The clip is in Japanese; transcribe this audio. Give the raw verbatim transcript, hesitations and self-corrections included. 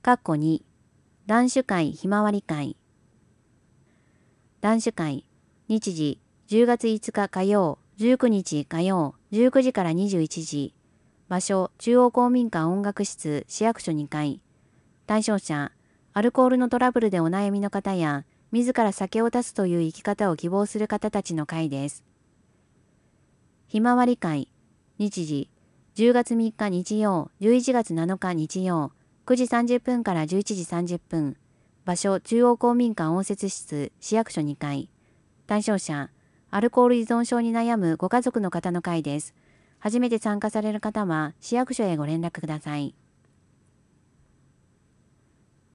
かっこに、男子会ひまわり会。男子会、日時、じゅうがついつか火曜、じゅうくにち火曜、じゅうくじからにじゅういちじ。場所、中央公民館音楽室、市役所にかい。対象者、アルコールのトラブルでお悩みの方や、自ら酒を断つという生き方を希望する方たちの会です。ひまわり会、日時、じゅうがつみっか日曜、じゅういちがつなのか日曜、くじさんじゅっぷんからじゅういちじさんじゅっぷん。場所、中央公民館応接室、市役所にかい。対象者、アルコール依存症に悩むご家族の方の会です。初めて参加される方は、市役所へご連絡ください。